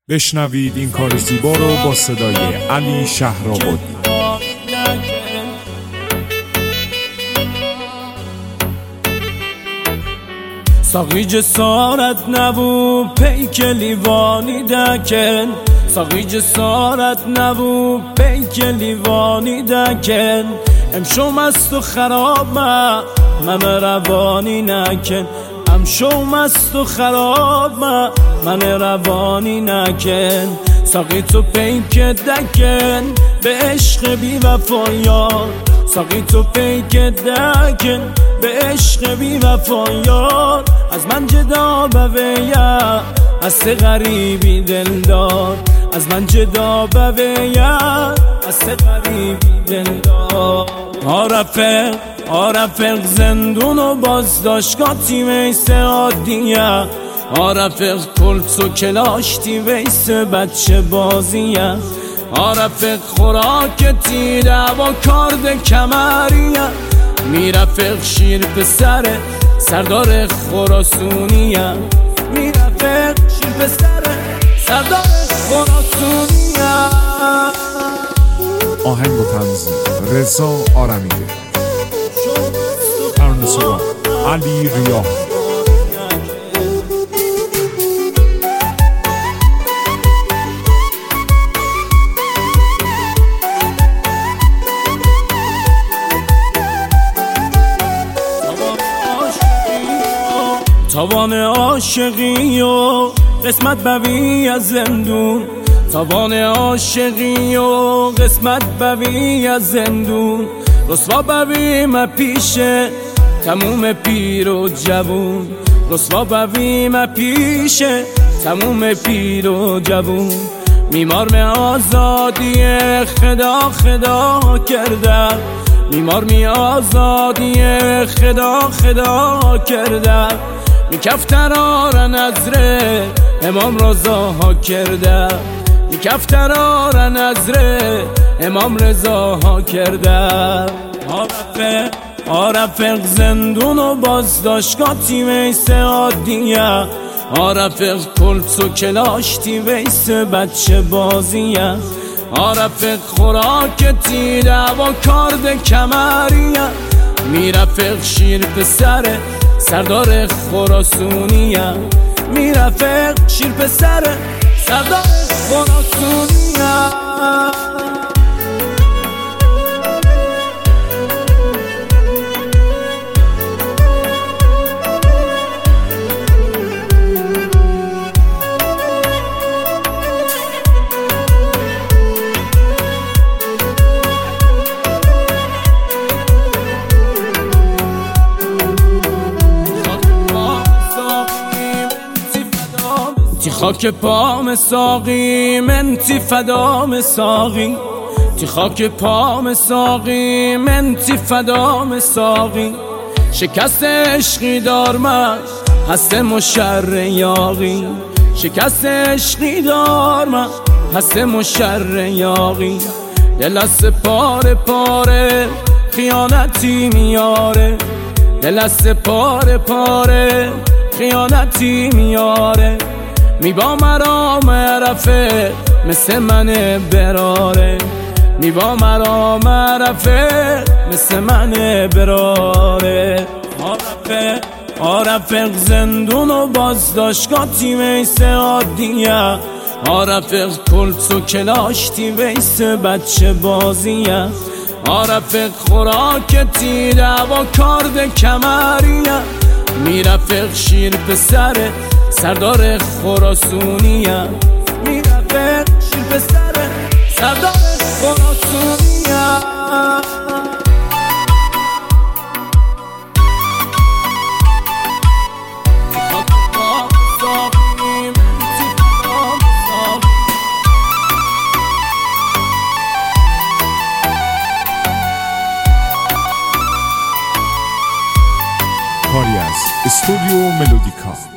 بشنوید این کار زیبا رو با صدای علی شهرآبادی. ساقی جسارت نبو پیک لیوانی دکن، ساقی جسارت نبو پیک لیوانی دکن. امشو مست و خراب من روانی نکن، امشو مست و خراب من روانی نکن. ساقی تو پیک دکن به عشق بی وفایان، ساقی تو پیک دکن به عشق بی وفایان. از من جدا بویا از غریبی دلدار، از من جدا بویا از غریبی دلدار. آرفق زندون و بازداشتگاه ویس عادیه، آرفق کلت و کلاشتی ویس بچه بازیه. آرفق خوراک تیره و کارد کمریه، میرفق شیر پسر سردار خراسونیه، میرفق شیر پسر سردار خراسونیه. آهنگ و تنظیم رضا آرمیده، ترانه‌سرا علی ریاح. تاوان عاشقی و قسمت بوی از زندون، تاوان عاشقی و قسمت بوی از زندون. رسوا بویم پیشه تموم پیر و جوون، رسوا بویم پیشه تموم پیر و جوون. میمار می آزادی خدا کرده، میمار می آزادی خدا کرده. می کفترار نظره امام رضا ها کرده، می کفترار نظره امام رضا ها کرده. آرفق زندون و بازداشتگاه ویس عادیه، آرفق کلت و کلاشتی ویس بچه بازیه. آرفق خوراک تیره و کارد کمریه، میرفق شیر پسر سردار خراسونیه، میرفق شیر پسر سردار خراسونیه. تی خاک پام ساقی من تی فدام ساقی، تی خاک پام ساقی من تی فدام ساقی. شکست عشقی دار من هستم و شر یاقی، شکست عشقی دار من هستم و شر یاقی. دل از پاره پاره خیانتی میاره، دل از پاره پاره خیانتی میاره. می با مرا معرفه مثل من براره، می با مرا معرفه مثل من براره. آرفق زندون و بازداشتگاه ویس عادیه، آرفق کلت و کلاشتی ویس بچه بازیه. آرفق خوراک تیره و کارد کمریه، میرفق شیر پسر سردار خراسونیه، میرفق شیر پسر سردار خراسونیه. کاری از استودیو ملودیکا.